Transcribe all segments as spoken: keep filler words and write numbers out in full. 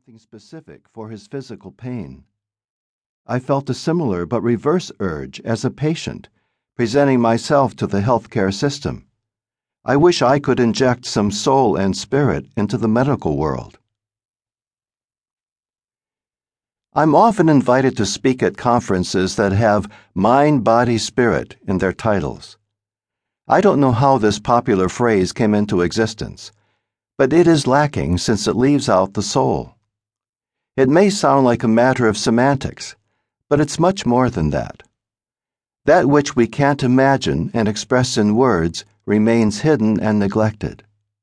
something specific for his physical pain. I felt a similar but reverse urge as a patient, presenting myself to the healthcare system. I wish I could inject some soul and spirit into the medical world. I'm often invited to speak at conferences that have mind, body, spirit in their titles. I don't know how this popular phrase came into existence, but it is lacking since it leaves out the soul. It may sound like a matter of semantics, but it's much more than that. That which we can't imagine and express in words remains hidden and neglected.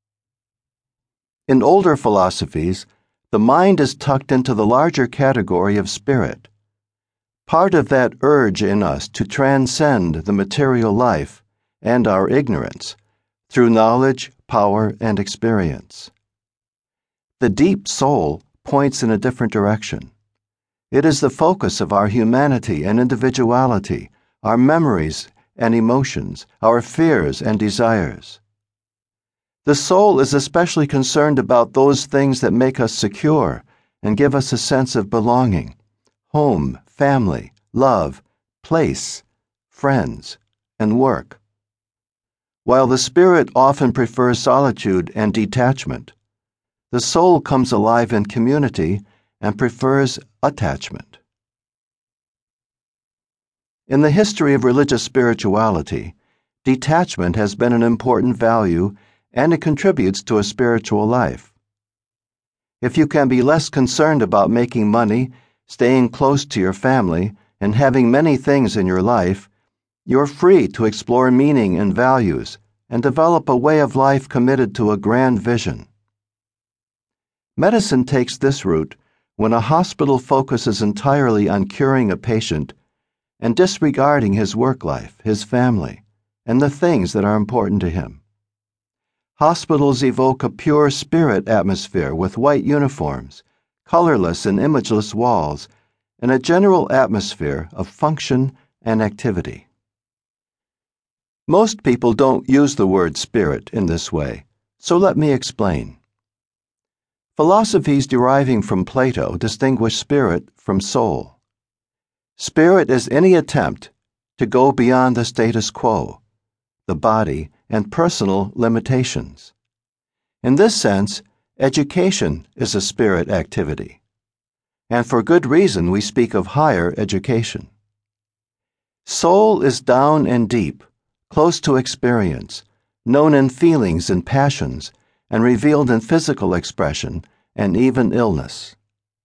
In older philosophies, the mind is tucked into the larger category of spirit. Part of that urge in us to transcend the material life and our ignorance through knowledge, power, and experience. The deep soul points in a different direction. It is the focus of our humanity and individuality, our memories and emotions, our fears and desires. The soul is especially concerned about those things that make us secure and give us a sense of belonging: home, family, love, place, friends, and work. While the spirit often prefers solitude and detachment, the soul comes alive in community and prefers attachment. In the history of religious spirituality, detachment has been an important value, and it contributes to a spiritual life. If you can be less concerned about making money, staying close to your family, and having many things in your life, you're free to explore meaning and values and develop a way of life committed to a grand vision. Medicine takes this route when a hospital focuses entirely on curing a patient and disregarding his work life, his family, and the things that are important to him. Hospitals evoke a pure spirit atmosphere with white uniforms, colorless and imageless walls, and a general atmosphere of function and activity. Most people don't use the word spirit in this way, so let me explain. Philosophies deriving from Plato distinguish spirit from soul. Spirit is any attempt to go beyond the status quo, the body, and personal limitations. In this sense, education is a spirit activity, and for good reason we speak of higher education. Soul is down and deep, close to experience, known in feelings and passions, and revealed in physical expression and even illness.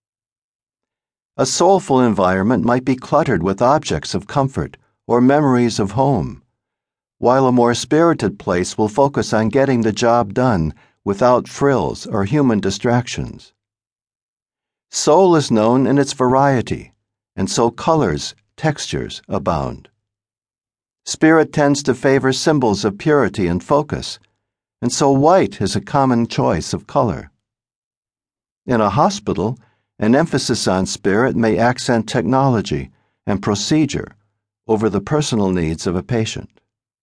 A soulful environment might be cluttered with objects of comfort or memories of home, while a more spirited place will focus on getting the job done without frills or human distractions. Soul is known in its variety, and so colors, textures abound. Spirit tends to favor symbols of purity and focus, and so white is a common choice of color. In a hospital, an emphasis on spirit may accent technology and procedure over the personal needs of a patient.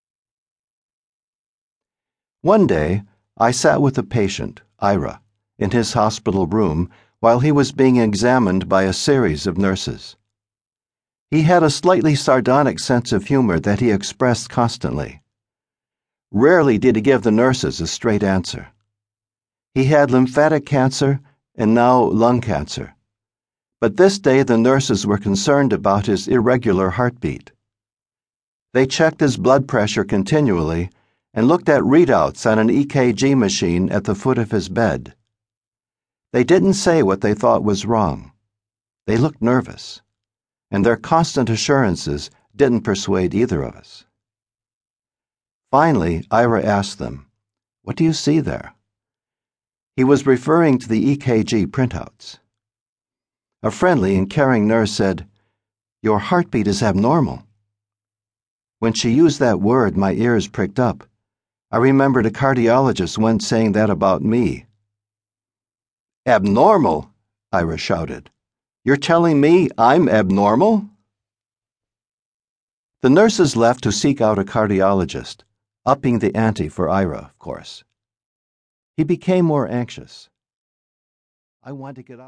One day, I sat with a patient, Ira, in his hospital room while he was being examined by a series of nurses. He had a slightly sardonic sense of humor that he expressed constantly. Rarely did he give the nurses a straight answer. He had lymphatic cancer and now lung cancer, but this day the nurses were concerned about his irregular heartbeat. They checked his blood pressure continually and looked at readouts on an E K G machine at the foot of his bed. They didn't say what they thought was wrong. They looked nervous, and their constant assurances didn't persuade either of us. Finally, Ira asked them, "What do you see there?" He was referring to the E K G printouts. A friendly and caring nurse said, "Your heartbeat is abnormal." When she used that word, my ears pricked up. I remembered a cardiologist once saying that about me. "Abnormal?" Ira shouted. "You're telling me I'm abnormal?" The nurses left to seek out a cardiologist, upping the ante for Ira, of course. He became more anxious. I wanted to get out.